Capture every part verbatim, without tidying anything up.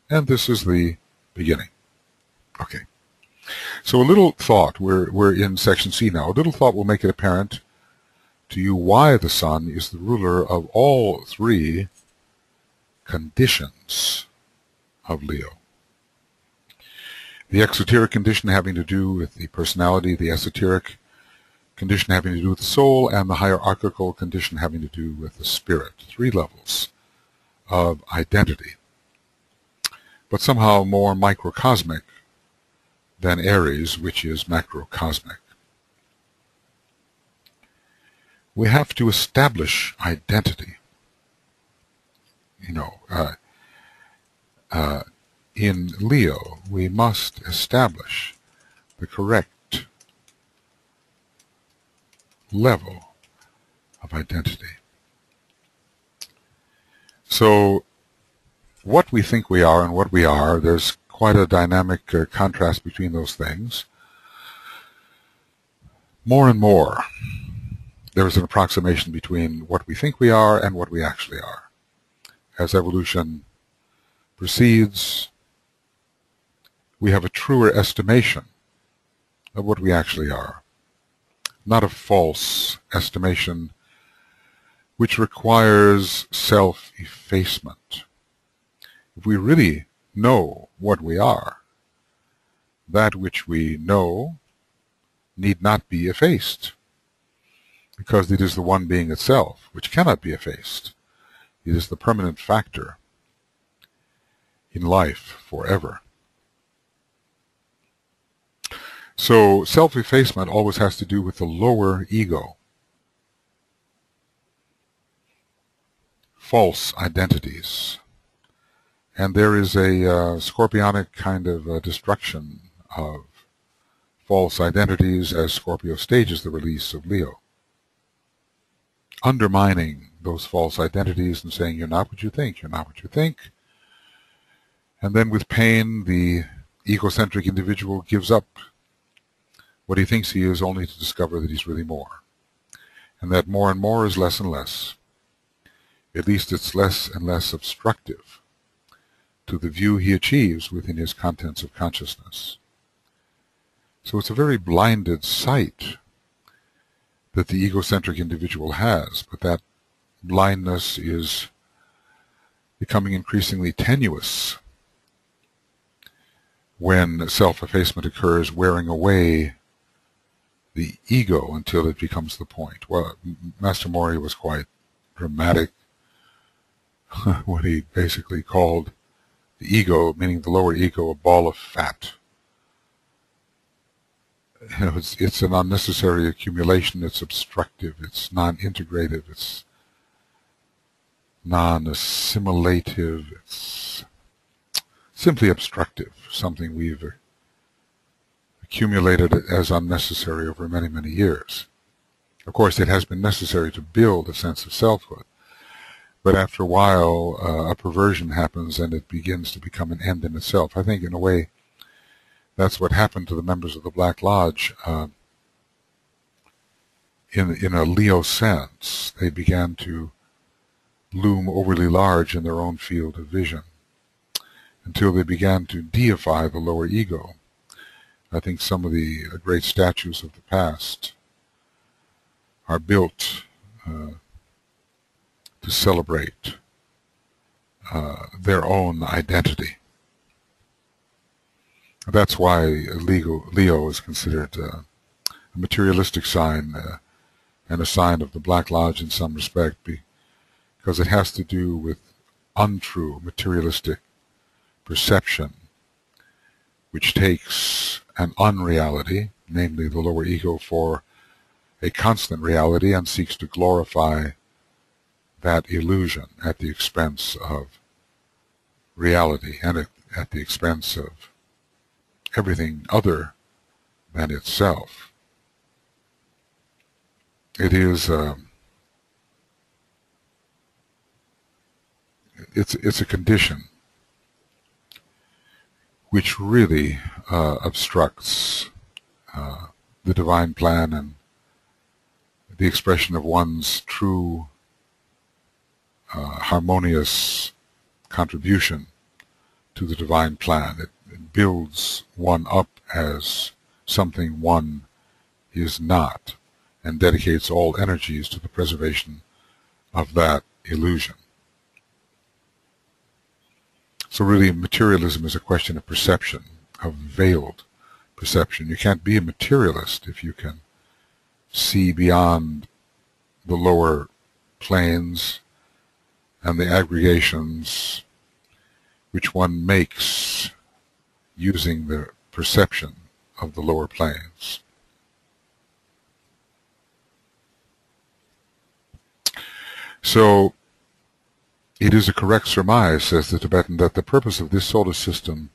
And this is the beginning. Okay. So a little thought, we're, we're in section C now. A little thought will make it apparent to you why the sun is the ruler of all three conditions of Leo. The exoteric condition having to do with the personality, the esoteric condition having to do with the soul, and the hierarchical condition having to do with the spirit. Three levels of identity, but somehow more microcosmic than Aries, which is macrocosmic. We have to establish identity. You know, uh, uh, in Leo, we must establish the correct level of identity. So, what we think we are and what we are, there's quite a dynamic uh, contrast between those things. More and more, there is an approximation between what we think we are and what we actually are. As evolution proceeds, we have a truer estimation of what we actually are, not a false estimation which requires self-effacement. If we really know what we are, that which we know need not be effaced, because it is the one being itself which cannot be effaced. It is the permanent factor in life forever. So self-effacement always has to do with the lower ego, false identities. And there is a uh, scorpionic kind of uh, destruction of false identities as Scorpio stages the release of Leo. Undermining those false identities and saying, you're not what you think, you're not what you think. And then with pain, the egocentric individual gives up what he thinks he is, only to discover that he's really more. And that more and more is less and less. At least it's less and less obstructive to the view he achieves within his contents of consciousness. So it's a very blinded sight that the egocentric individual has, but that blindness is becoming increasingly tenuous when self-effacement occurs, wearing away the ego until it becomes the point. Well, Master Mori was quite dramatic when he basically called the ego, meaning the lower ego, a ball of fat. You know, it's, it's an unnecessary accumulation, it's obstructive, it's non-integrative, it's non-assimilative, it's simply obstructive, something we've accumulated as unnecessary over many, many years. Of course, it has been necessary to build a sense of selfhood, but after a while, uh, a perversion happens and it begins to become an end in itself. I think, in a way, that's what happened to the members of the Black Lodge. Uh, in, in a Leo sense, they began to loom overly large in their own field of vision until they began to deify the lower ego. I think some of the uh, great statues of the past are built uh, to celebrate uh, their own identity. That's why Leo, Leo is considered uh, a materialistic sign uh, and a sign of the Black Lodge in some respect, because it has to do with untrue materialistic perception, which takes an unreality, namely the lower ego, for a constant reality and seeks to glorify that illusion at the expense of reality and at, at the expense of everything other than itself. It is um, it's it's a condition which really uh, obstructs uh, the divine plan and the expression of one's true uh, harmonious contribution to the divine plan. It, it builds one up as something one is not, and dedicates all energies to the preservation of that illusion. So really, materialism is a question of perception, of veiled perception. You can't be a materialist if you can see beyond the lower planes and the aggregations which one makes using the perception of the lower planes. So, it is a correct surmise, says the Tibetan, that the purpose of this solar system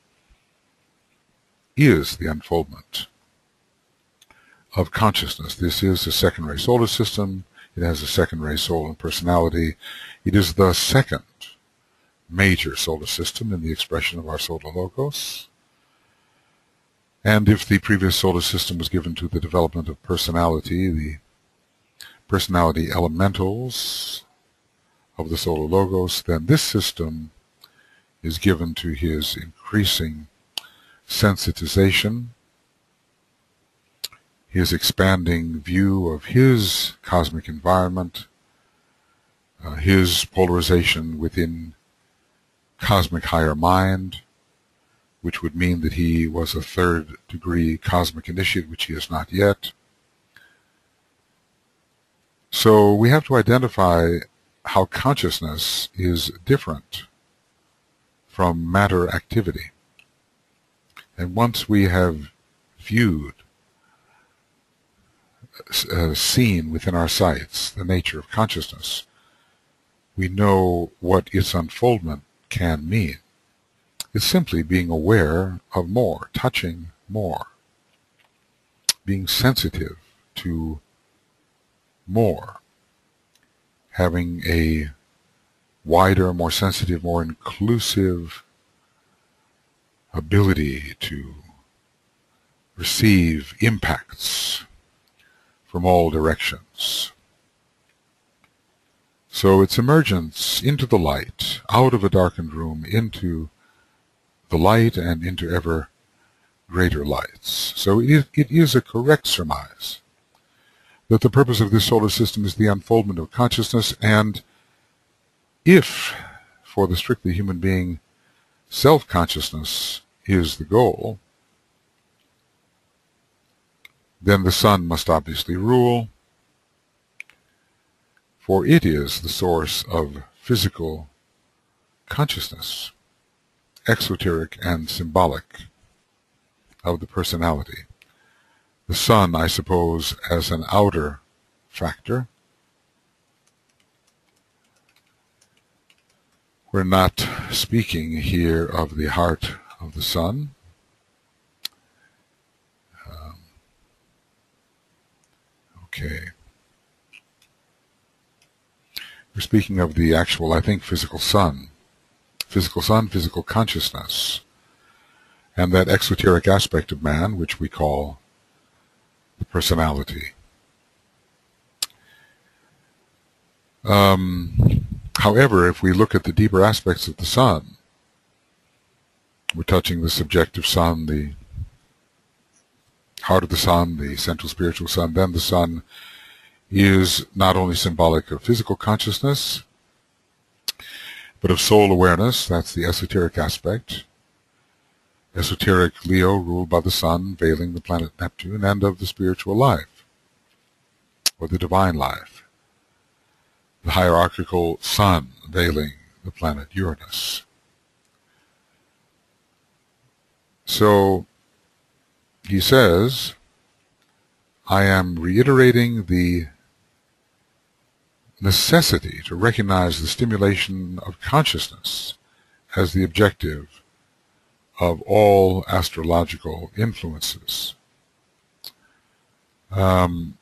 is the unfoldment of consciousness. This is a second-ray solar system. It has a second-ray soul and personality. It is the second major solar system in the expression of our solar logos. And if the previous solar system was given to the development of personality, the personality elementals of the solar logos, then this system is given to his increasing sensitization, his expanding view of his cosmic environment, uh, his polarization within cosmic higher mind, which would mean that he was a third degree cosmic initiate, which he is not yet. So we have to identify how consciousness is different from matter activity. And once we have viewed, uh, seen within our sights the nature of consciousness, we know what its unfoldment can mean. It's simply being aware of more, touching more, being sensitive to more, having a wider, more sensitive, more inclusive ability to receive impacts from all directions. So its emergence into the light, out of a darkened room, into the light and into ever greater lights. So it is, it is a correct surmise that the purpose of this solar system is the unfoldment of consciousness, and if, for the strictly human being, self-consciousness is the goal, then the sun must obviously rule, for it is the source of physical consciousness, exoteric and symbolic, of the personality. The sun, I suppose, as an outer factor. We're not speaking here of the heart of the sun. Um, okay. We're speaking of the actual, I think, physical sun. Physical sun, physical consciousness. And that exoteric aspect of man, which we call the personality. Um, however, if we look at the deeper aspects of the sun, we're touching the subjective sun, the heart of the sun, the central spiritual sun, then the sun is not only symbolic of physical consciousness, but of soul awareness. That's the esoteric aspect. Esoteric Leo ruled by the sun, veiling the planet Neptune, and of the spiritual life, or the divine life. The hierarchical sun veiling the planet Uranus. So, he says, I am reiterating the necessity to recognize the stimulation of consciousness as the objective of all astrological influences. Um,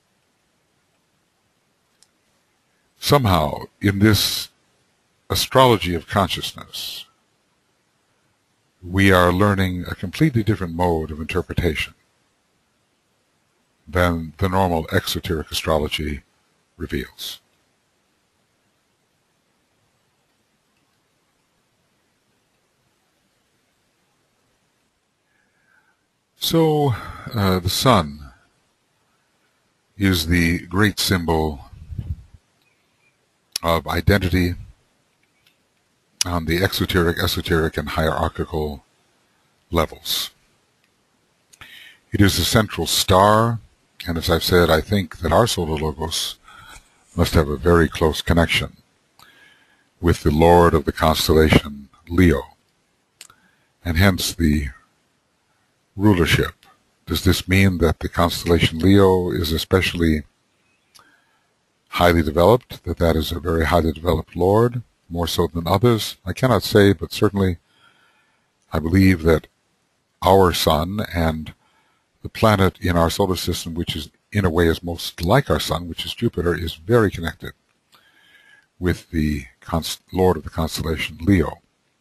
somehow, in this astrology of consciousness, we are learning a completely different mode of interpretation than the normal exoteric astrology reveals. So, uh, the sun is the great symbol of identity on the exoteric, esoteric, and hierarchical levels. It is the central star, and as I've said, I think that our solar logos must have a very close connection with the Lord of the constellation Leo, and hence the rulership. Does this mean that the constellation Leo is especially highly developed, that that is a very highly developed Lord, more so than others? I cannot say, but certainly I believe that our sun and the planet in our solar system, which is in a way is most like our sun, which is Jupiter, is very connected with the Lord of the constellation Leo.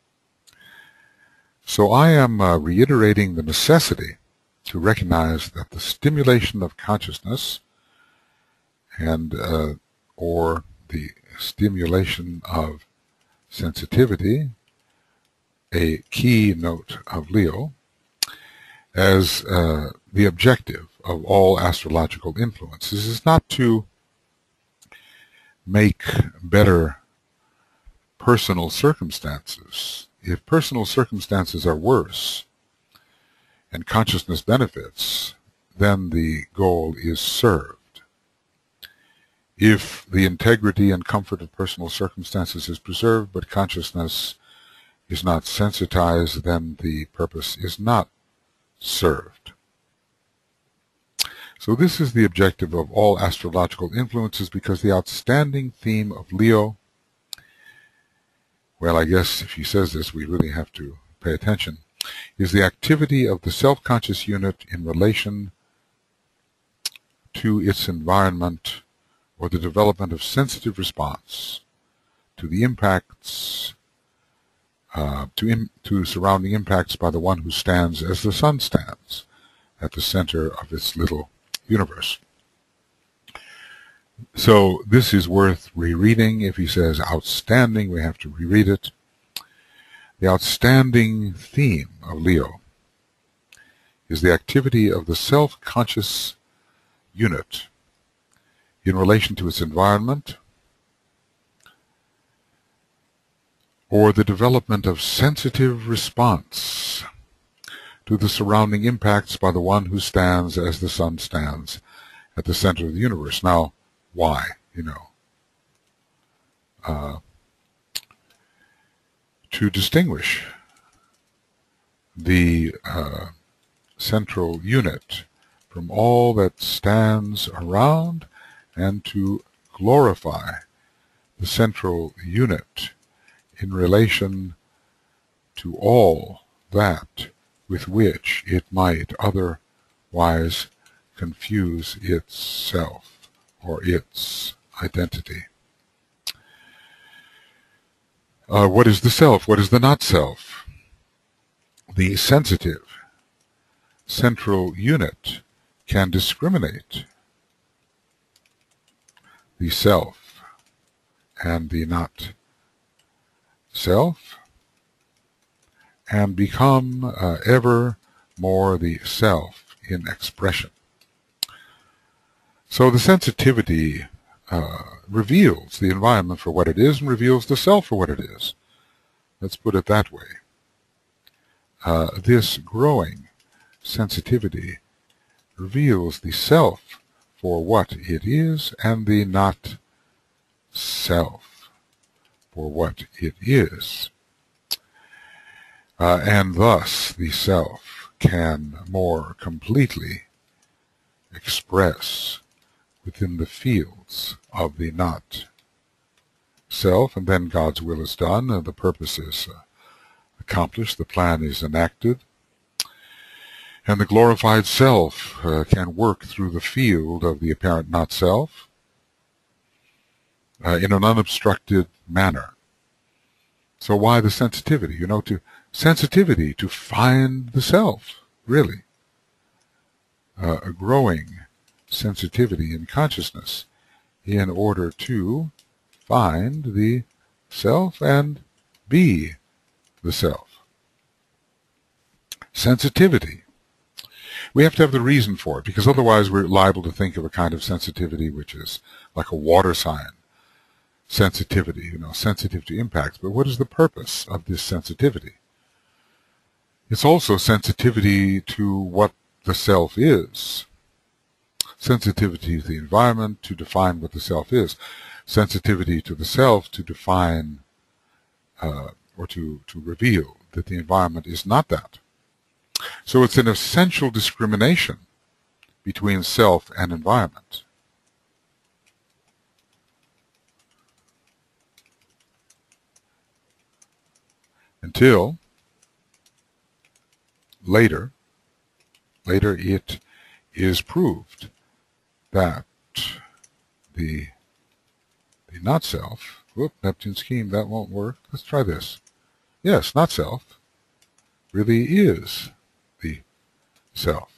So I am uh, reiterating the necessity to recognize that the stimulation of consciousness and uh, or the stimulation of sensitivity, a key note of Leo, as uh, the objective of all astrological influences is not to make better personal circumstances. If personal circumstances are worse and consciousness benefits, then the goal is served. If the integrity and comfort of personal circumstances is preserved, but consciousness is not sensitized, then the purpose is not served. So this is the objective of all astrological influences, because the outstanding theme of Leo, well, I guess if he says this, we really have to pay attention, is the activity of the self-conscious unit in relation to its environment, or the development of sensitive response to the impacts, uh, to, im to surrounding impacts by the one who stands as the sun stands at the center of its little universe. So this is worth rereading. If he says outstanding, we have to reread it. The outstanding theme of Leo is the activity of the self-conscious unit in relation to its environment, or the development of sensitive response to the surrounding impacts by the one who stands as the sun stands at the center of the universe. Now, why? You know, uh, to distinguish the uh, central unit from all that stands around, and to glorify the central unit in relation to all that with which it might otherwise confuse itself or its identity. Uh, what is the self? What is the not self? The sensitive central unit can discriminate the self and the not self, and become uh, ever more the self in expression. So the sensitivity uh, reveals the environment for what it is and reveals the self for what it is. Let's put it that way. Uh, this growing sensitivity reveals the self for what it is and the not self for what it is. Uh, and thus the self can more completely express within the fields of the not self, and then God's will is done, and the purpose is uh, accomplished, the plan is enacted, and the glorified self uh, can work through the field of the apparent not self uh, in an unobstructed manner. So why the sensitivity? You know, to sensitivity to find the self, really. Uh, a growing sensitivity in consciousness in order to find the self and be the self. Sensitivity. We have to have the reason for it, because otherwise we're liable to think of a kind of sensitivity which is like a water sign sensitivity, you know, sensitive to impacts. But what is the purpose of this sensitivity? It's also sensitivity to what the self is. Sensitivity to the environment to define what the self is. Sensitivity to the self to define uh, or to, to reveal that the environment is not that. So it's an essential discrimination between self and environment. Until later, later it is proved that the, the not self, whoop, Neptune scheme, that won't work. Let's try this. Yes, not self really is the self.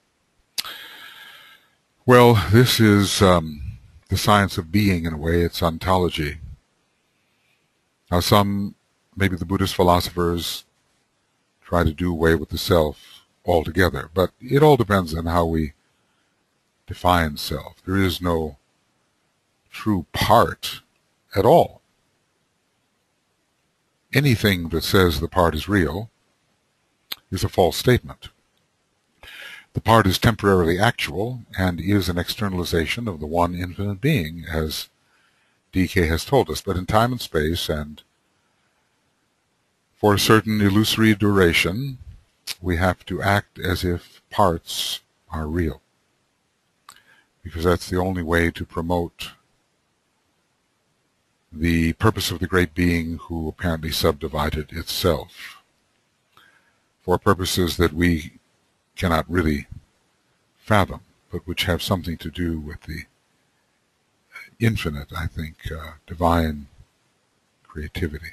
Well, this is um, the science of being in a way. It's ontology. Now some, maybe the Buddhist philosophers, try to do away with the self altogether, but it all depends on how we define self. There is no true part at all. Anything that says the part is real is a false statement. The part is temporarily actual and is an externalization of the one infinite being, as D K has told us, but in time and space and for a certain illusory duration, we have to act as if parts are real, because that's the only way to promote the purpose of the great being who apparently subdivided itself for purposes that we cannot really fathom, but which have something to do with the infinite, I think, uh, divine creativity.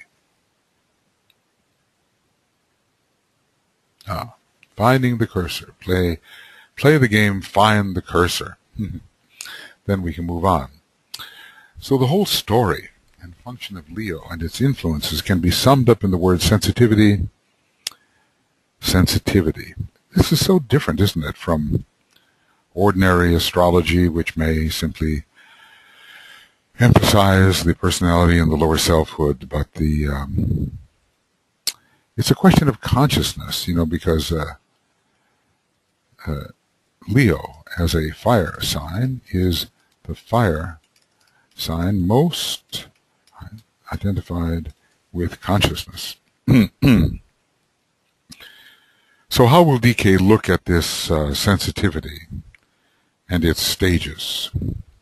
Ah, finding the cursor. Play, play the game, find the cursor. Then we can move on. So the whole story and function of Leo and its influences can be summed up in the word sensitivity. Sensitivity. This is so different, isn't it, from ordinary astrology, which may simply emphasize the personality and the lower selfhood, but the um, it's a question of consciousness, you know, because uh, uh, Leo, as a fire sign, is the fire sign most identified with consciousness. So how will D K look at this uh, sensitivity and its stages?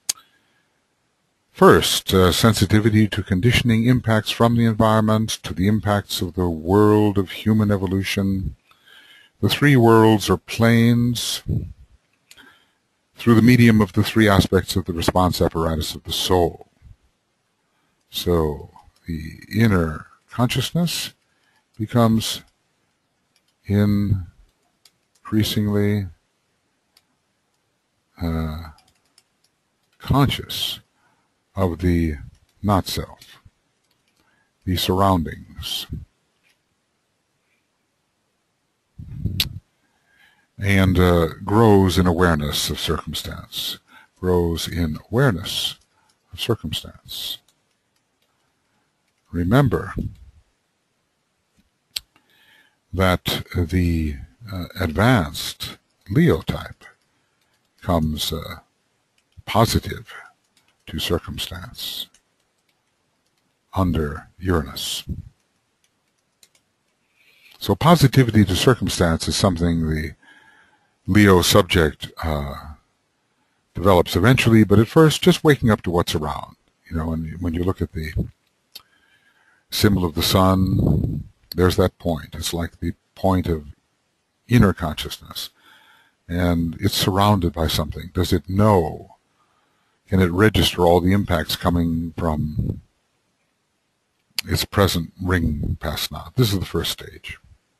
First, uh, sensitivity to conditioning impacts from the environment, to the impacts of the world of human evolution. The three worlds or planes through the medium of the three aspects of the response apparatus of the soul. So the inner consciousness becomes increasingly uh, conscious of the not-self, the surroundings, and uh, grows in awareness of circumstance, grows in awareness of circumstance. Remember that the uh, advanced Leo type comes uh, positive to circumstance under Uranus. So positivity to circumstance is something the Leo subject uh, develops eventually, but at first just waking up to what's around. You know, and when you look at the symbol of the sun, there's that point. It's like the point of inner consciousness, and it's surrounded by something. Does it know? Can it register all the impacts coming from its present ring past now? This is the first stage.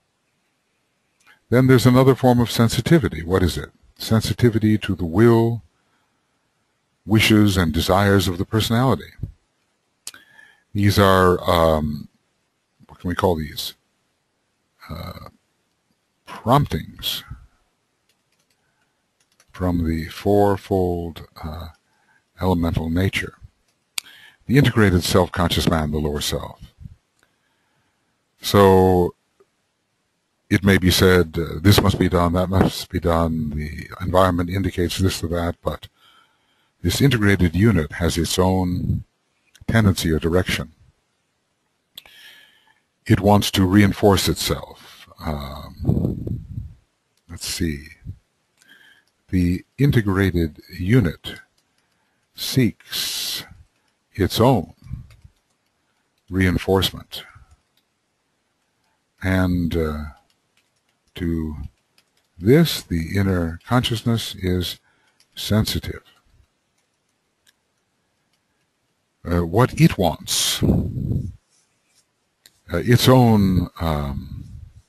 Then there's another form of sensitivity. What is it? Sensitivity to the will, wishes, and desires of the personality. These are, um, what can we call these? Uh, promptings from the fourfold uh, elemental nature. The integrated self-conscious man, the lower self. So it may be said, uh, this must be done, that must be done, the environment indicates this or that, but this integrated unit has its own tendency or direction. It wants to reinforce itself. Um, let's see. The integrated unit seeks its own reinforcement. And uh, to this, the inner consciousness is sensitive. Uh, what it wants, uh, its own um,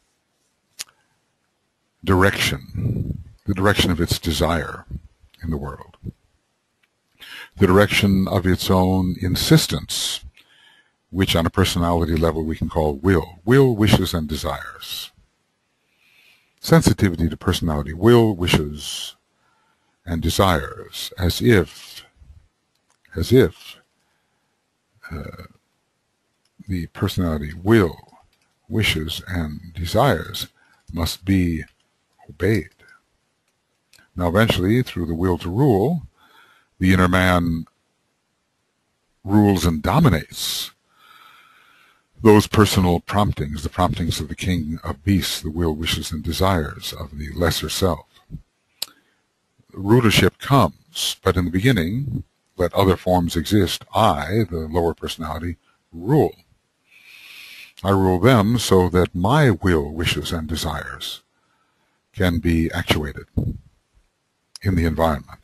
direction, the direction of its desire in the world, the direction of its own insistence, which on a personality level we can call will. Will, wishes, and desires. Sensitivity to personality, will, wishes, and desires, as if, as if uh, the personality will, wishes, and desires must be obeyed. Now eventually, through the will to rule, the inner man rules and dominates those personal promptings, the promptings of the king of beasts, the will, wishes, and desires of the lesser self. Rulership comes, but in the beginning, let other forms exist. I, the lower personality, rule. I rule them so that my will, wishes, and desires can be actuated in the environment.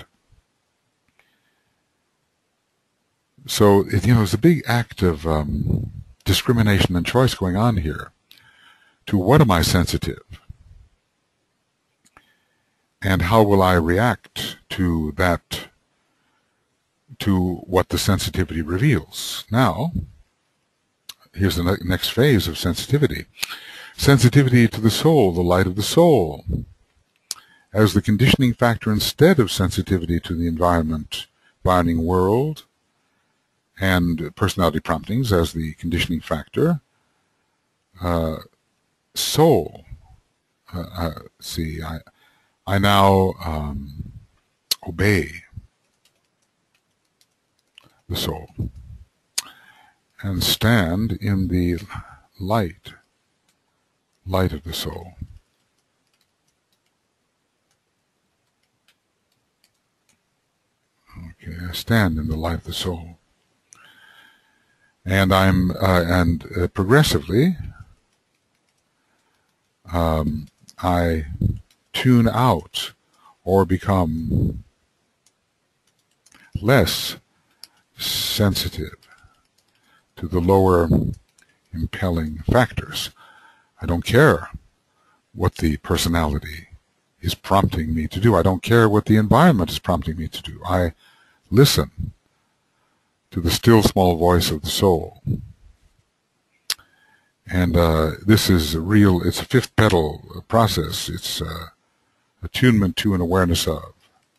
So, it, you know, it's a big act of um, discrimination and choice going on here. To what am I sensitive? And how will I react to that, to what the sensitivity reveals? Now, here's the ne next phase of sensitivity. Sensitivity to the soul, the light of the soul, as the conditioning factor instead of sensitivity to the environment, environing world, and personality promptings as the conditioning factor. Uh, soul, uh, uh, see, I, I now um, obey the soul and stand in the light, light of the soul. Okay, I stand in the light of the soul. And I'm, uh, and uh, progressively, um, I tune out or become less sensitive to the lower impelling factors. I don't care what the personality is prompting me to do. I don't care what the environment is prompting me to do. I listen to the still small voice of the soul. And uh, this is a real, it's a fifth pedal process. It's uh, attunement to and awareness of.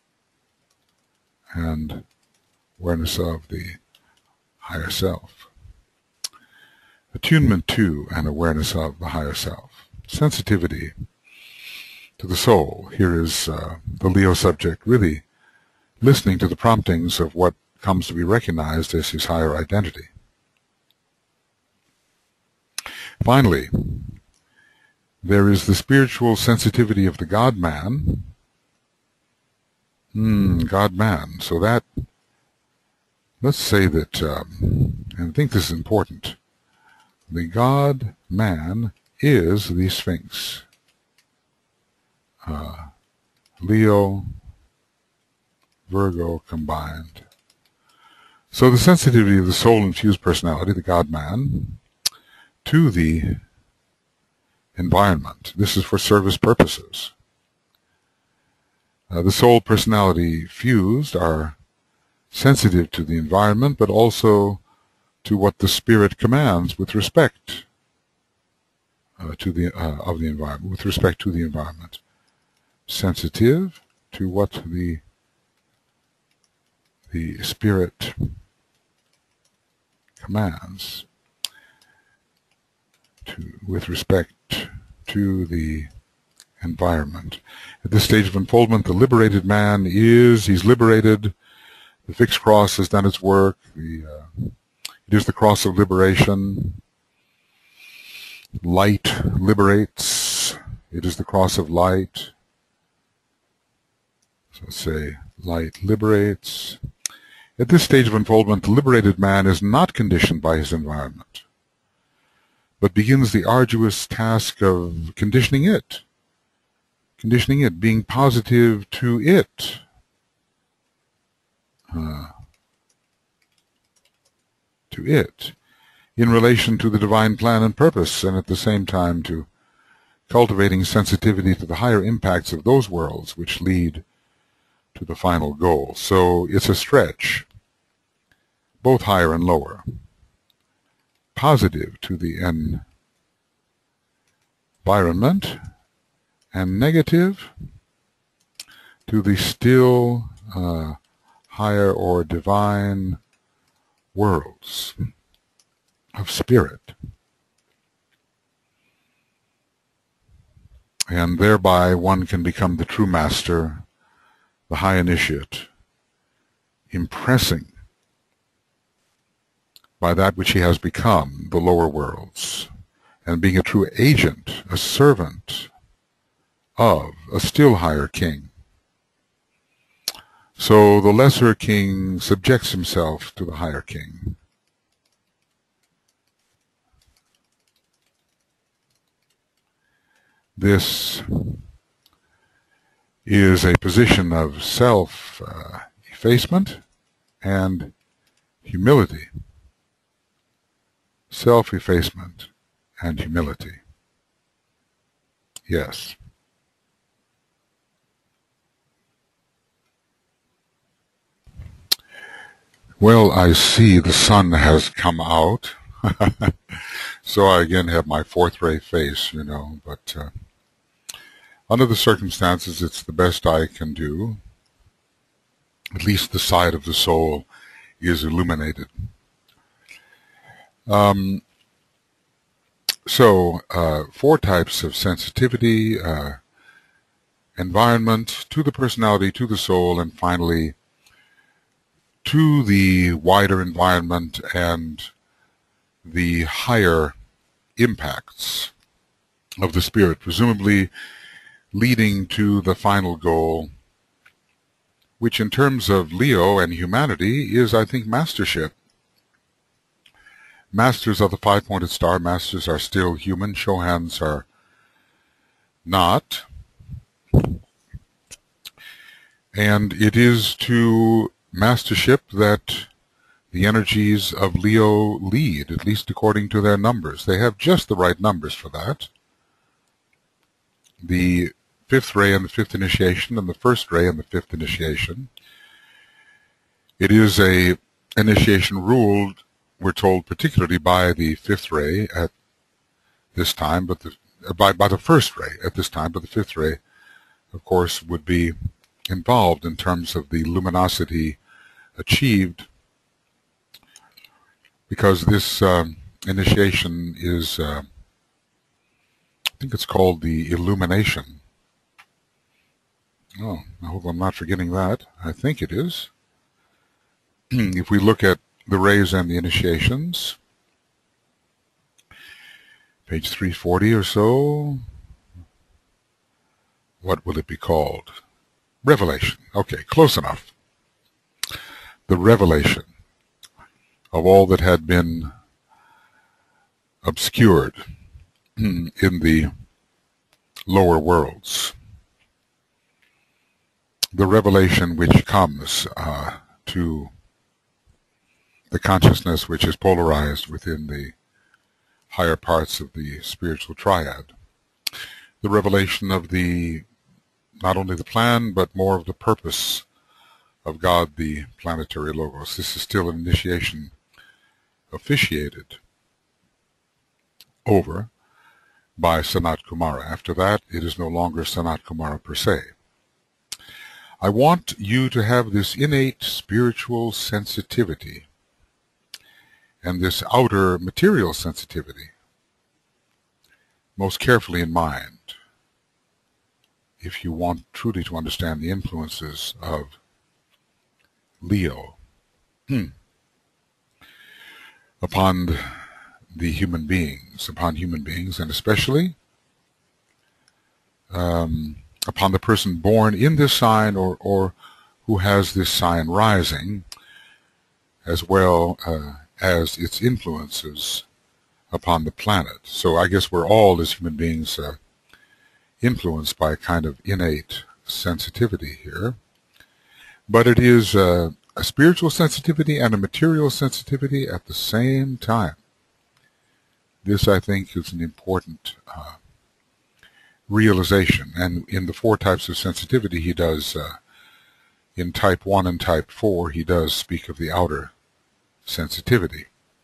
And awareness of the higher self. Attunement to and awareness of the higher self. Sensitivity to the soul. Here is uh, the Leo subject really listening to the promptings of what comes to be recognized as his higher identity. Finally, there is the spiritual sensitivity of the God-man. Hmm, God-man. So that, let's say that, um, and I think this is important, the God-man is the Sphinx. Uh, Leo, Virgo combined. So the sensitivity of the soul-infused personality, the God-man, to the environment. This is for service purposes. Uh, the soul personality fused are sensitive to the environment, but also to what the spirit commands with respect uh, to the uh, of the environment, with respect to the environment. Sensitive to what the the Spirit commands to, with respect to the environment. At this stage of unfoldment, the liberated man is, he's liberated. The fixed cross has done its work. The, uh, it is the cross of liberation. Light liberates. It is the cross of light. So let's say light liberates. At this stage of unfoldment, the liberated man is not conditioned by his environment, but begins the arduous task of conditioning it, conditioning it, being positive to it. Uh, to it, in relation to the divine plan and purpose, and at the same time to cultivating sensitivity to the higher impacts of those worlds which lead to the final goal. So it's a stretch, both higher and lower. Positive to the environment, and negative to the still uh, higher or divine worlds of spirit. And thereby one can become the true master, the high initiate, impressing by that which he has become the lower worlds, and being a true agent, a servant of a still higher king. So the lesser king subjects himself to the higher king. This is a position of self-effacement uh, and humility. Self-effacement and humility. Yes. Well, I see the sun has come out. So I again have my fourth ray face, you know, but uh, under the circumstances, it's the best I can do. At least the side of the soul is illuminated. Um, so, uh, four types of sensitivity, uh, environment, to the personality, to the soul, and finally to the wider environment and the higher impacts of the spirit, presumably leading to the final goal, which in terms of Leo and humanity is, I think, mastership. Masters of the five-pointed star, masters are still human, Chohans are not. And it is to mastership that the energies of Leo lead, at least according to their numbers. They have just the right numbers for that. The fifth ray and the fifth initiation, and the first ray and the fifth initiation. It is a initiation ruled, we're told, particularly by the fifth ray at this time, but the, by, by the first ray at this time, but the fifth ray, of course, would be involved in terms of the luminosity achieved, because this um, initiation is, uh, I think it's called the illumination. Oh, I hope I'm not forgetting that. I think it is. If we look at the rays and the initiations, page three forty or so, what will it be called? Revelation. Okay, close enough. The revelation of all that had been obscured in the lower worlds. The revelation which comes uh, to the consciousness which is polarized within the higher parts of the spiritual triad. The revelation of the, not only the plan, but more of the purpose of God, the planetary logos. This is still an initiation officiated over by Sanat Kumara. After that, it is no longer Sanat Kumara per se. I want you to have this innate spiritual sensitivity and this outer material sensitivity most carefully in mind if you want truly to understand the influences of Leo hmm. upon the human beings, upon human beings, and especially um, upon the person born in this sign or, or who has this sign rising, as well uh, as its influences upon the planet. So I guess we're all, as human beings, uh, influenced by a kind of innate sensitivity here. But it is uh, a spiritual sensitivity and a material sensitivity at the same time. This, I think, is an important uh, realization. And in the four types of sensitivity, he does, uh, in type one and type four, he does speak of the outer sensitivity.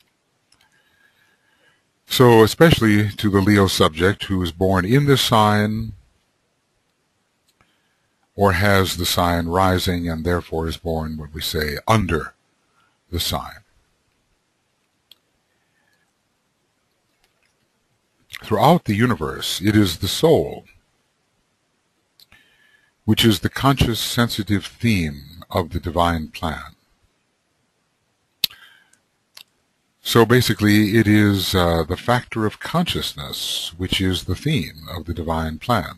So, especially to the Leo subject who is born in this sign or has the sign rising and therefore is born, what we say, under the sign. Throughout the universe, it is the soul which is the conscious, sensitive theme of the divine plan. So basically, it is uh, the factor of consciousness which is the theme of the divine plan.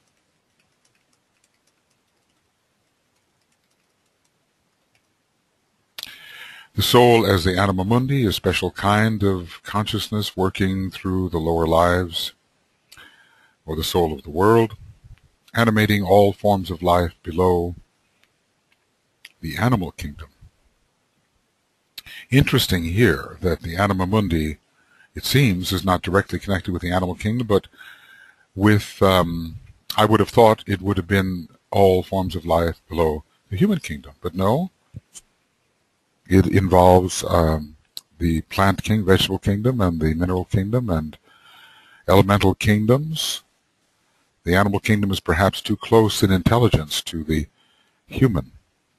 The soul as the anima mundi, a special kind of consciousness working through the lower lives, or the soul of the world, animating all forms of life below the animal kingdom. Interesting here that the anima mundi, it seems, is not directly connected with the animal kingdom, but with, um, I would have thought it would have been all forms of life below the human kingdom, but no. It involves um, the plant kingdom, vegetable kingdom, and the mineral kingdom, and elemental kingdoms. The animal kingdom is perhaps too close in intelligence to the human.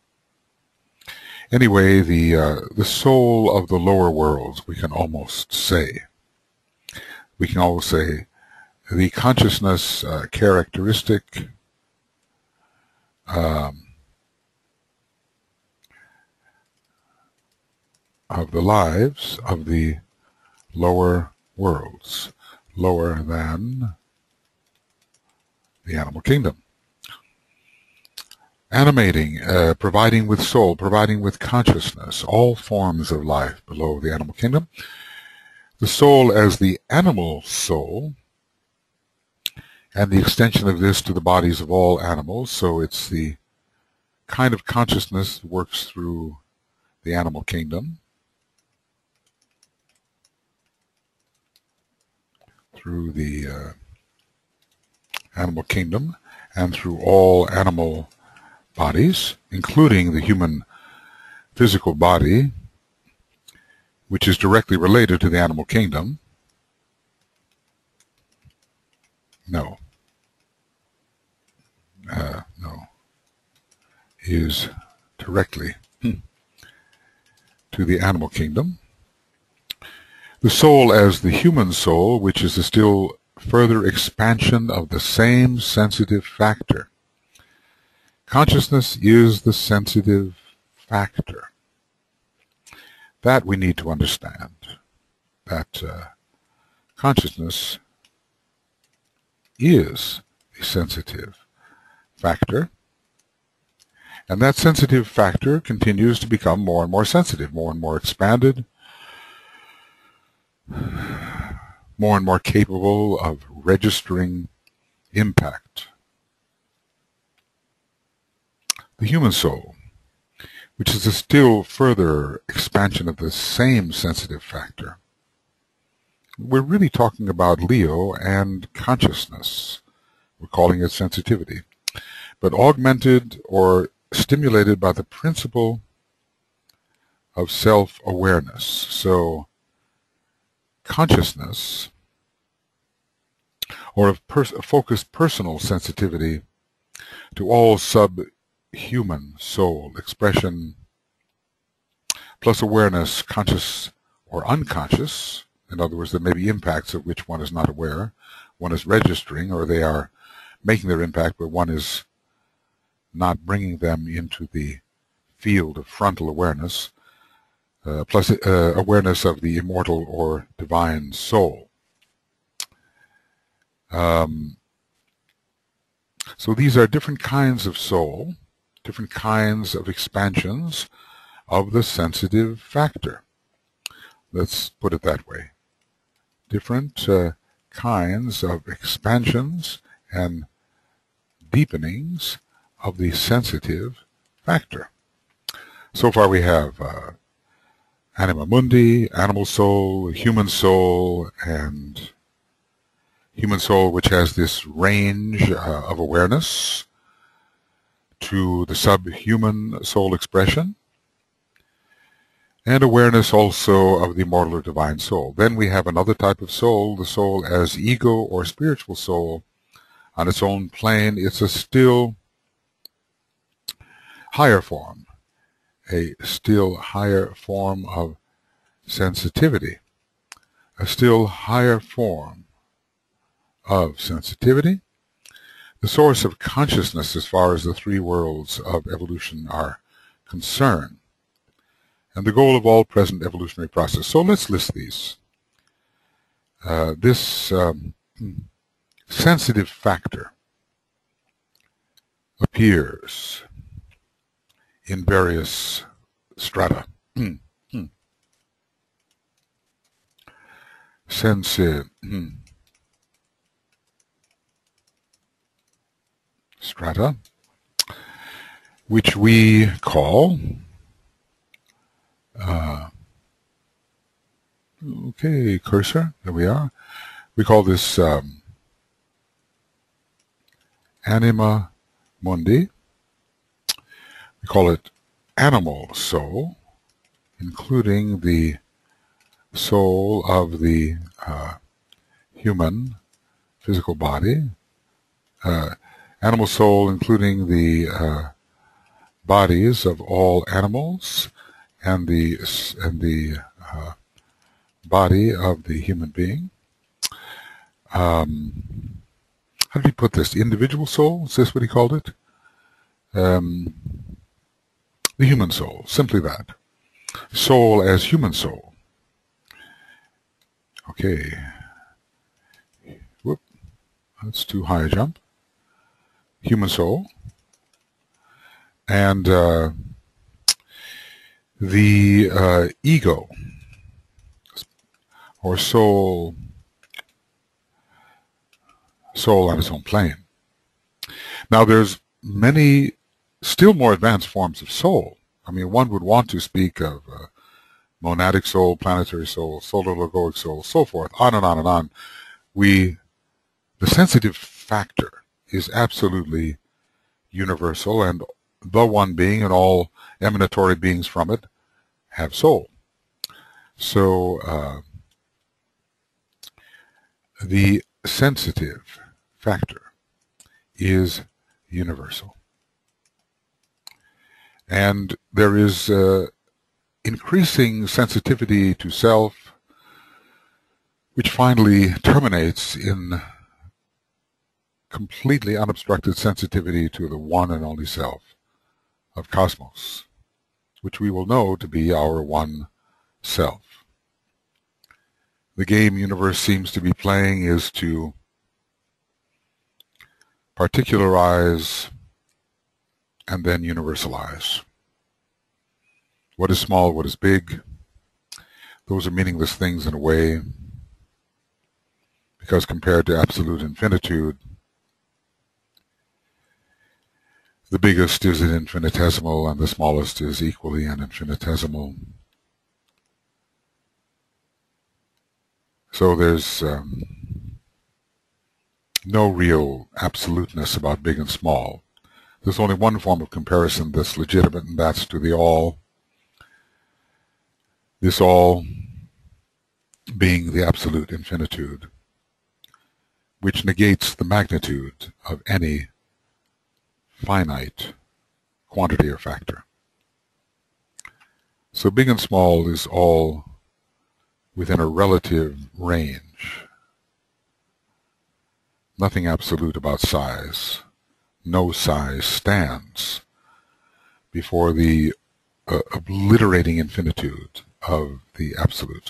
Anyway, the uh, the soul of the lower worlds, we can almost say. We can almost say the consciousness uh, characteristic um, of the lives of the lower worlds, lower than the animal kingdom. Animating, uh, providing with soul, providing with consciousness, all forms of life below the animal kingdom. The soul as the animal soul, and the extension of this to the bodies of all animals, so it's the kind of consciousness that works through the animal kingdom, through the uh, animal kingdom, and through all animal bodies, including the human physical body, which is directly related to the animal kingdom. No. Uh, no. Is directly hmm, to the animal kingdom. The soul as the human soul, which is a still further expansion of the same sensitive factor. Consciousness is the sensitive factor. That we need to understand, that uh, consciousness is a sensitive factor, and that sensitive factor continues to become more and more sensitive, more and more expanded, more and more capable of registering impact. The human soul, which is a still further expansion of the same sensitive factor. We're really talking about Leo and consciousness. We're calling it sensitivity, but augmented or stimulated by the principle of self-awareness. So consciousness, or of pers- focused personal sensitivity to all sub human soul expression plus awareness, conscious or unconscious. In other words, there may be impacts of which one is not aware. One is registering, or they are making their impact, but one is not bringing them into the field of frontal awareness, uh, plus uh, awareness of the immortal or divine soul. Um, so these are different kinds of soul, different kinds of expansions of the sensitive factor. Let's put it that way. Different uh, kinds of expansions and deepenings of the sensitive factor. So far we have uh, anima mundi, animal soul, human soul, and human soul, which has this range uh, of awareness to the subhuman soul expression, and awareness also of the immortal or divine soul. Then we have another type of soul, the soul as ego or spiritual soul. On its own plane, it's a still higher form, a still higher form of sensitivity, a still higher form of sensitivity, the source of consciousness as far as the three worlds of evolution are concerned, and the goal of all present evolutionary process. So let's list these. Uh, this um, sensitive factor appears in various strata. Sensitive strata, which we call uh, okay, cursor, there we are. We call this um, anima mundi. We call it animal soul, including the soul of the uh, human physical body. Uh, animal soul, including the uh, bodies of all animals and the and the uh, body of the human being. Um, how did he put this? The individual soul? Is this what he called it? Um, the human soul, simply that. Soul as human soul. Okay. Whoop. That's too high a jump. Human soul. And uh, the uh, ego, or soul, soul on its own plane. Now there's many still more advanced forms of soul. I mean, one would want to speak of uh, monadic soul, planetary soul, solar logoic soul, so forth, on and on and on. We, the sensitive factor is absolutely universal, and the one being and all emanatory beings from it have soul. So uh, the sensitive factor is universal. And there is uh, increasing sensitivity to self, which finally terminates in completely unobstructed sensitivity to the one and only self of cosmos, which we will know to be our one self. The game universe seems to be playing is to particularize and then universalize. What is small, what is big, those are meaningless things in a way, because compared to absolute infinitude, the biggest is an infinitesimal and the smallest is equally an infinitesimal. So there's um, no real absoluteness about big and small. There's only one form of comparison that's legitimate, and that's to the all. This all being the absolute infinitude, which negates the magnitude of any finite quantity or factor. So big and small is all within a relative range. Nothing absolute about size. No size stands before the uh, obliterating infinitude of the absolute.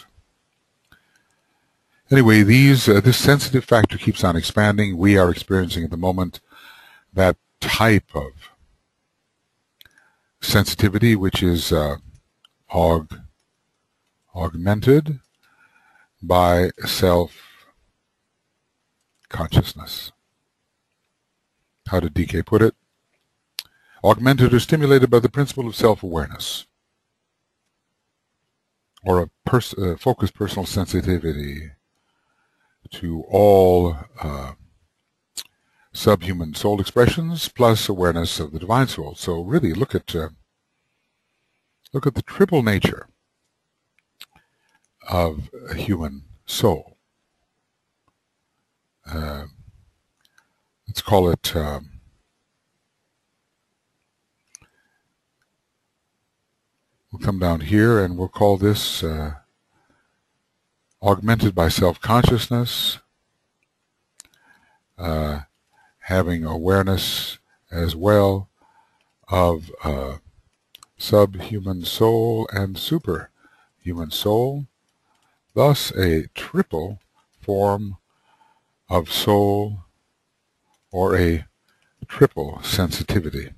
Anyway, these uh, this sensitive factor keeps on expanding. We are experiencing at the moment that type of sensitivity which is uh, aug, augmented by self-consciousness. How did D K put it? Augmented or stimulated by the principle of self-awareness, or a pers uh, focused personal sensitivity to all uh, subhuman soul expressions, plus awareness of the divine soul. So really, look at uh, look at the triple nature of a human soul. Uh, let's call it um, we'll come down here and we'll call this uh, augmented by self-consciousness, uh, having awareness as well of uh, subhuman soul and superhuman soul, thus a triple form of soul, or a triple sensitivity.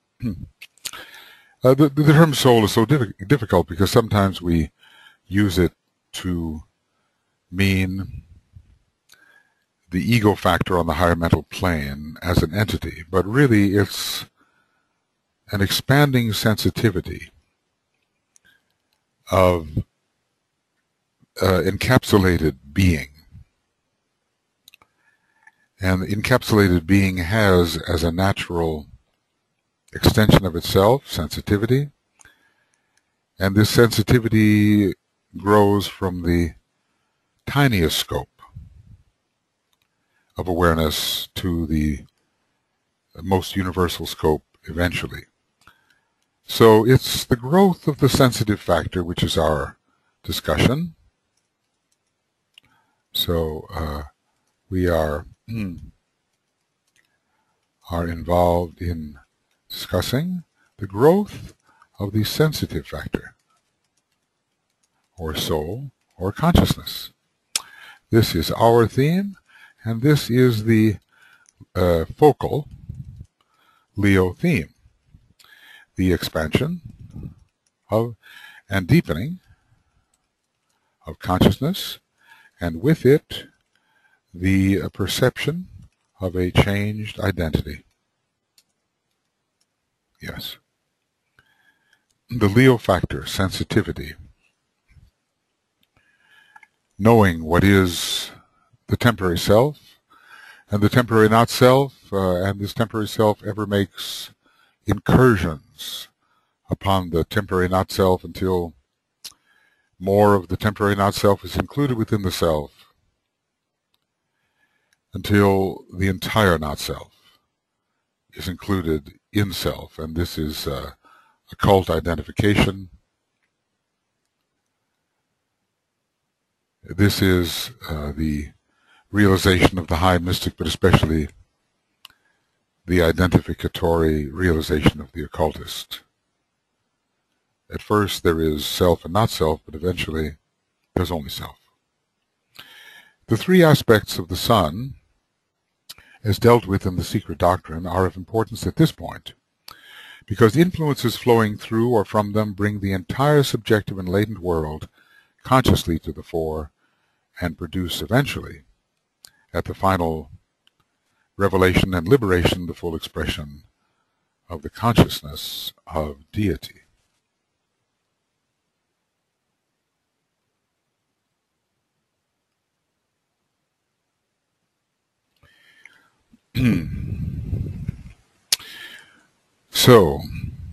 uh, the, the term soul is so diffi difficult because sometimes we use it to mean the ego factor on the higher mental plane as an entity, but really it's an expanding sensitivity of uh, encapsulated being. And encapsulated being has as a natural extension of itself sensitivity, and this sensitivity grows from the tiniest scope of awareness to the most universal scope eventually. So it's the growth of the sensitive factor which is our discussion. So uh, we are are involved in discussing the growth of the sensitive factor, or soul, or consciousness. This is our theme, and this is the uh, focal Leo theme, the expansion of and deepening of consciousness, and with it the uh, perception of a changed identity. Yes. The Leo factor, sensitivity, knowing what is the temporary self and the temporary not self, uh, and this temporary self ever makes incursions upon the temporary not self until more of the temporary not self is included within the self, until the entire not self is included in self, and this is uh, occult identification. This is uh, the realization of the high mystic, but especially the identificatory realization of the occultist. At first there is self and not self, but eventually there's only self. The three aspects of the sun, as dealt with in the secret doctrine, are of importance at this point, because influences flowing through or from them bring the entire subjective and latent world consciously to the fore and produce eventually, at the final revelation and liberation, the full expression of the consciousness of deity. So,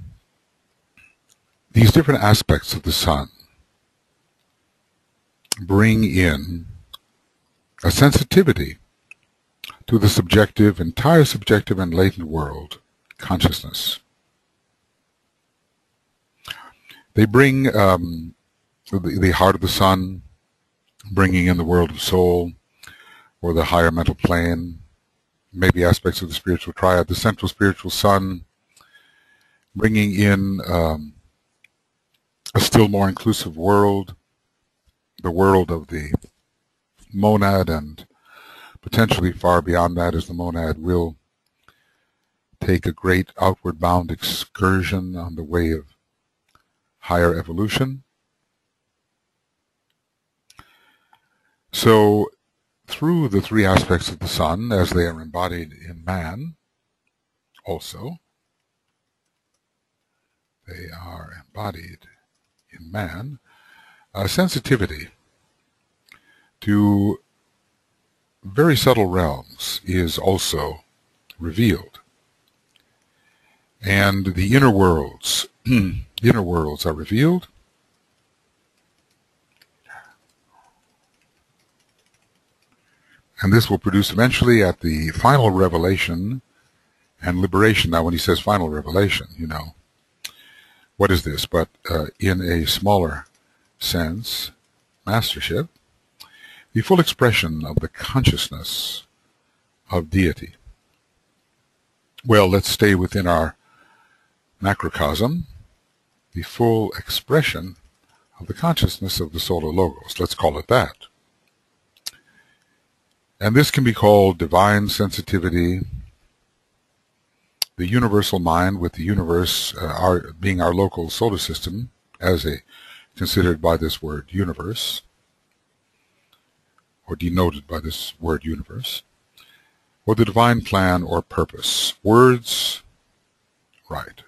these different aspects of the sun bring in a sensitivity to the subjective, entire subjective and latent world, consciousness. They bring um, the, the heart of the sun, bringing in the world of soul, or the higher mental plane, maybe aspects of the spiritual triad, the central spiritual sun, bringing in um, a still more inclusive world, the world of the monad, and potentially far beyond that, as the monad will take a great outward bound excursion on the way of higher evolution. So through the three aspects of the sun, as they are embodied in man also, they are embodied in man, uh, sensitivity to very subtle realms is also revealed. And the inner worlds, the inner worlds are revealed. And this will produce eventually at the final revelation and liberation. Now, when he says final revelation, you know, what is this? But uh, in a smaller sense, mastership, the full expression of the consciousness of deity. Well, let's stay within our macrocosm, the full expression of the consciousness of the Solar Logos. Let's call it that. And this can be called divine sensitivity, the universal mind, with the universe uh, our, being our local solar system, as a considered by this word universe, or denoted by this word universe, or the divine plan or purpose. Words, right.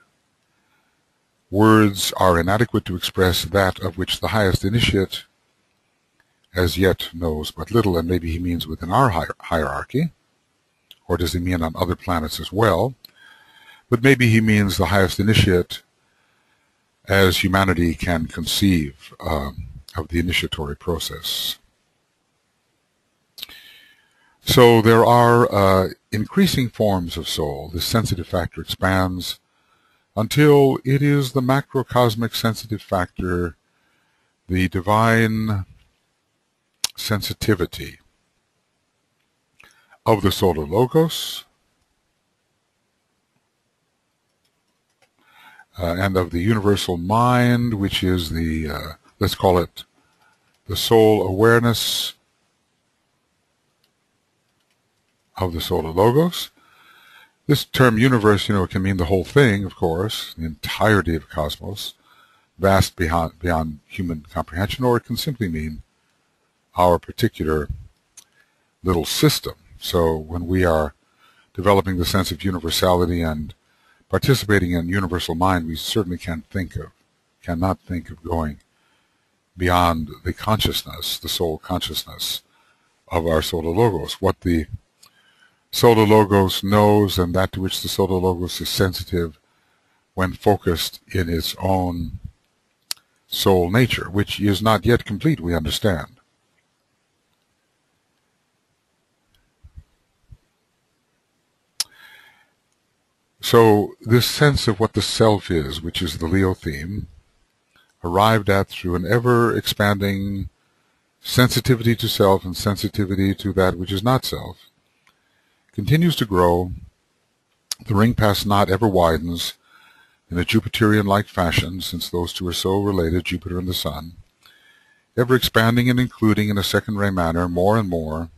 Words are inadequate to express that of which the highest initiate as yet knows but little, and maybe he means within our hier hierarchy, or does he mean on other planets as well? But maybe he means the highest initiate as humanity can conceive um, of the initiatory process. So there are uh, increasing forms of soul. This sensitive factor expands until it is the macrocosmic sensitive factor, the divine sensitivity of the Solar Logos, uh, and of the universal mind, which is the, uh, let's call it the soul awareness of the Solar Logos. This term universe, you know, can mean the whole thing, of course, the entirety of cosmos, vast beyond, beyond human comprehension, or it can simply mean our particular little system. So when we are developing the sense of universality and participating in universal mind, we certainly can't think of, cannot think of going beyond the consciousness, the soul consciousness of our Solar Logos. What the Solar Logos knows, and that to which the Solar Logos is sensitive when focused in its own soul nature, which is not yet complete, we understand. So this sense of what the self is, which is the Leo theme, arrived at through an ever-expanding sensitivity to self and sensitivity to that which is not self, continues to grow. The ring past knot ever widens in a Jupiterian-like fashion, since those two are so related, Jupiter and the Sun, ever expanding and including in a second-ray manner more and more,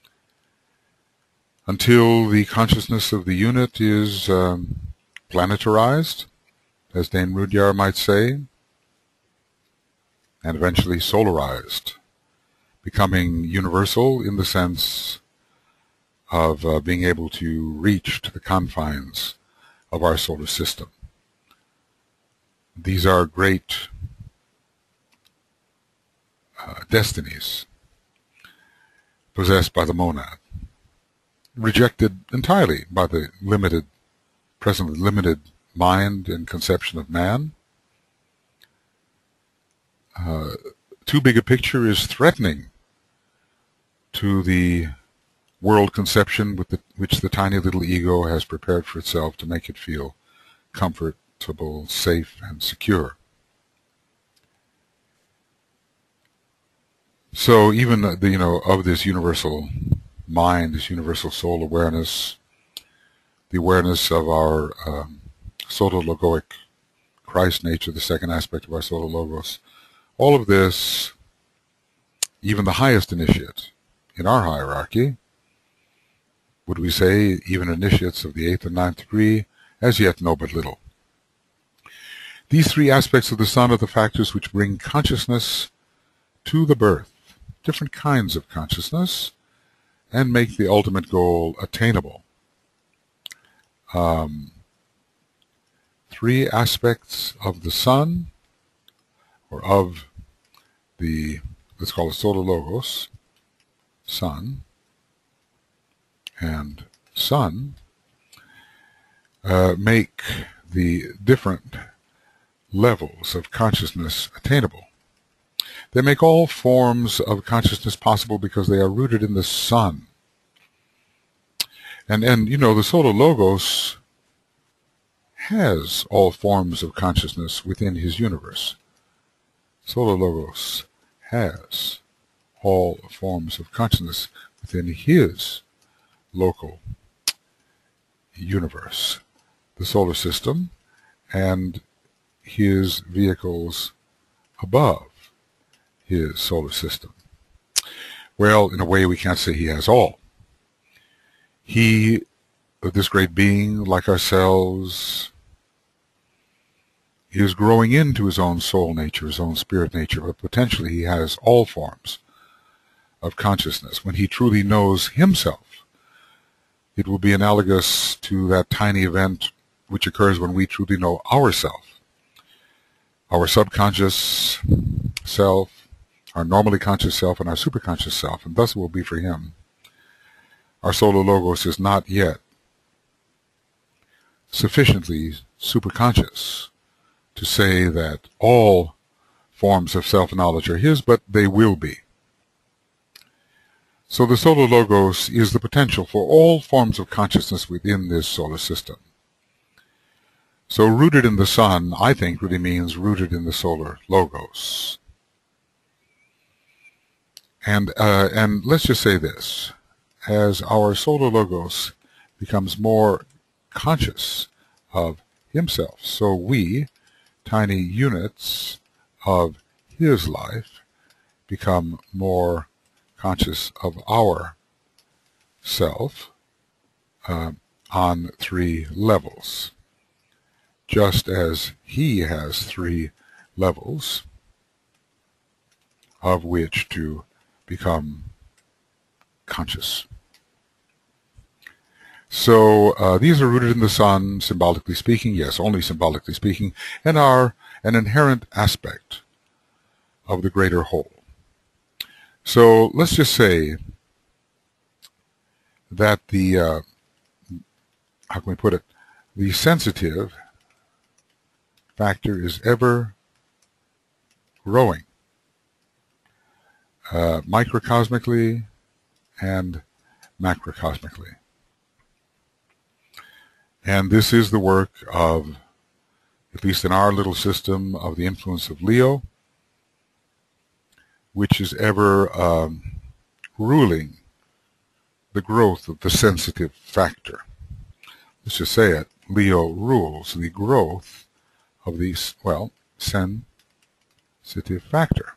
until the consciousness of the unit is um, planetarized, as Dane Rudhyar might say, and eventually solarized, becoming universal in the sense of uh, being able to reach to the confines of our solar system. These are great uh, destinies possessed by the monad, rejected entirely by the limited, presently limited mind and conception of man. Uh, too big a picture is threatening to the world conception with the, which the tiny little ego has prepared for itself to make it feel comfortable, safe, and secure. So even the, you know, of this universal mind, this universal soul awareness, the awareness of our um, soto-logoic Christ nature, the second aspect of our soto-logos, all of this, even the highest initiate in our hierarchy, would we say even initiates of the eighth and ninth degree, as yet know but little. These three aspects of the sun are the factors which bring consciousness to the birth, different kinds of consciousness, and make the ultimate goal attainable. Um, three aspects of the sun, or of the, let's call it soto-logos, sun, and sun, uh, make the different levels of consciousness attainable. They make all forms of consciousness possible because they are rooted in the sun. And, and you know, the soto-logos has all forms of consciousness within his universe. Soto-logos has all forms of consciousness within his local universe, the solar system, and his vehicles above his solar system. Well, in a way, we can't say he has all. He, this great being, like ourselves, is growing into his own soul nature, his own spirit nature, but potentially he has all forms of consciousness. When he truly knows himself, it will be analogous to that tiny event which occurs when we truly know ourself. Our subconscious self, our normally conscious self, and our superconscious self, and thus it will be for him. Our soto-logos is not yet sufficiently superconscious to say that all forms of self-knowledge are his, but they will be. So the soto-logos is the potential for all forms of consciousness within this solar system. So rooted in the sun, I think, really means rooted in the solar logos. And, uh, and let's just say this. As our solar logos becomes more conscious of himself, so we, tiny units of his life, become more conscious of our self uh, on three levels. Just as he has three levels of which to become conscious. So uh, these are rooted in the sun, symbolically speaking, yes, only symbolically speaking, and are an inherent aspect of the greater whole. So let's just say that the, uh, how can we put it, the sensitive factor is ever growing, uh, microcosmically and macrocosmically. And this is the work of, at least in our little system, of the influence of Leo, which is ever um, ruling the growth of the sensitive factor. Let's just say it, Leo rules the growth of the, well, sensitive factor,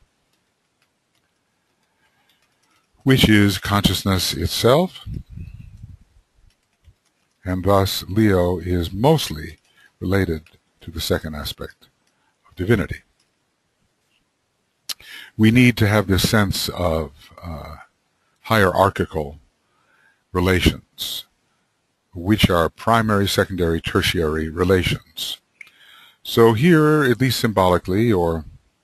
which is consciousness itself, and thus Leo is mostly related to the second aspect of divinity. We need to have this sense of uh, hierarchical relations, which are primary, secondary, tertiary relations. So here, at least symbolically, or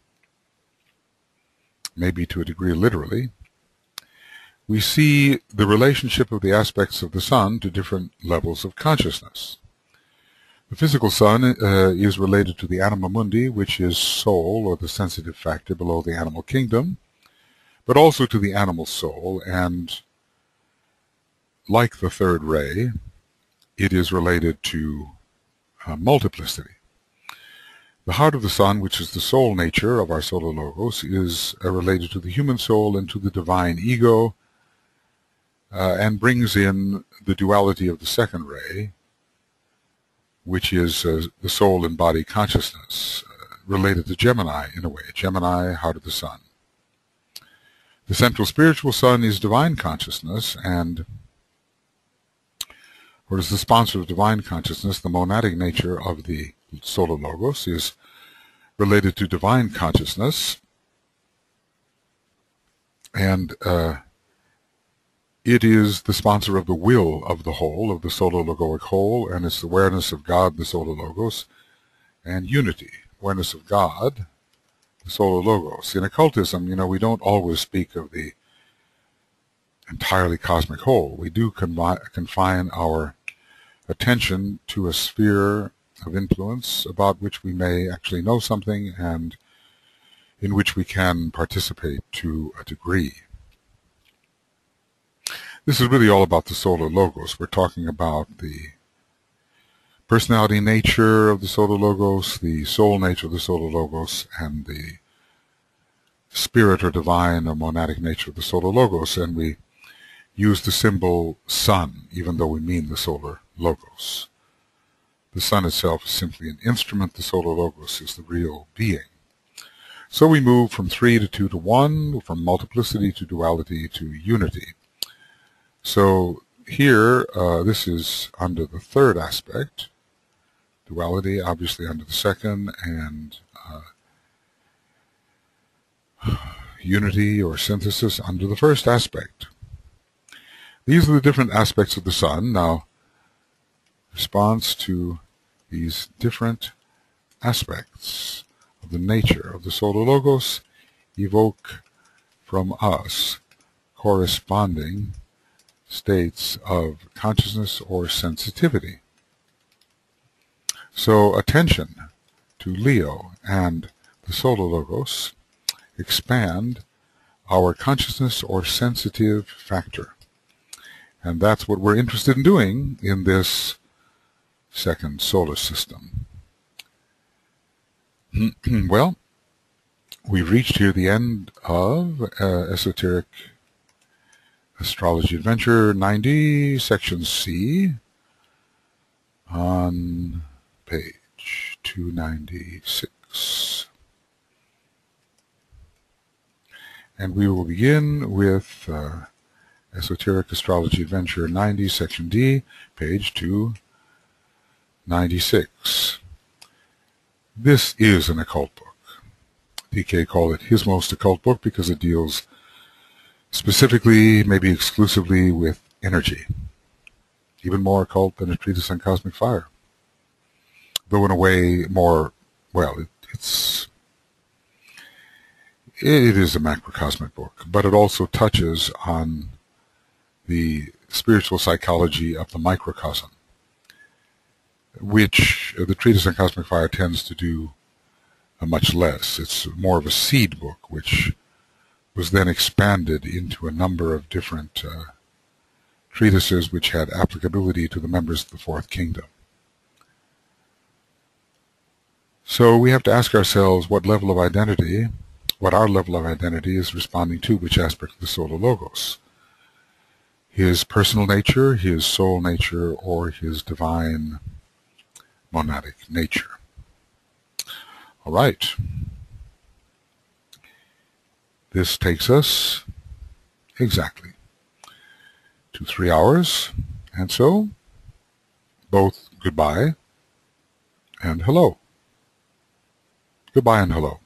maybe to a degree literally, we see the relationship of the aspects of the sun to different levels of consciousness. The physical sun uh, is related to the anima mundi, which is soul, or the sensitive factor below the animal kingdom, but also to the animal soul, and like the third ray, it is related to uh, multiplicity. The heart of the sun, which is the soul nature of our solar logos, is uh, related to the human soul and to the divine ego, uh, and brings in the duality of the second ray, which is uh, the soul and body consciousness, uh, related to Gemini in a way. Gemini, heart of the sun. The central spiritual sun is divine consciousness, and or is the sponsor of divine consciousness. The monadic nature of the solar logos is related to divine consciousness, and uh, it is the sponsor of the will of the whole, of the solar logoic whole, and it's awareness of God, the solar logos, and unity, awareness of God, the solar logos. In occultism, you know, we don't always speak of the entirely cosmic whole. We do confine our attention to a sphere of influence about which we may actually know something and in which we can participate to a degree. This is really all about the solar logos. We're talking about the personality nature of the solar logos, the soul nature of the solar logos, and the spirit or divine or monadic nature of the solar logos, and we use the symbol sun, even though we mean the solar logos. The sun itself is simply an instrument. The solar logos is the real being. So we move from three to two to one, from multiplicity to duality to unity. So here, uh, this is under the third aspect, duality obviously under the second, and uh, unity or synthesis under the first aspect. These are the different aspects of the sun. Now, response to these different aspects of the nature of the solar logos evoke from us corresponding states of consciousness or sensitivity. So attention to Leo and the solar logos expand our consciousness or sensitive factor. And that's what we're interested in doing in this second solar system. Well, we've reached here the end of uh, Esoteric Astrology Adventure ninety, Section C, on page two ninety-six. And we will begin with uh, Esoteric Astrology Adventure ninety, Section D, page two ninety-six. This is an occult book. D K called it his most occult book because it deals specifically, maybe exclusively, with energy. Even more occult than a treatise on cosmic fire. Though in a way more, well, it, it's, it is a macrocosmic book, but it also touches on the spiritual psychology of the microcosm, which the treatise on cosmic fire tends to do uh, much less. It's more of a seed book, which was then expanded into a number of different uh, treatises which had applicability to the members of the Fourth Kingdom. So we have to ask ourselves what level of identity, what our level of identity is responding to, which aspect of the solar logos. His personal nature, his soul nature, or his divine monadic nature. All right. This takes us exactly to three hours, and so both goodbye and hello. Goodbye and hello.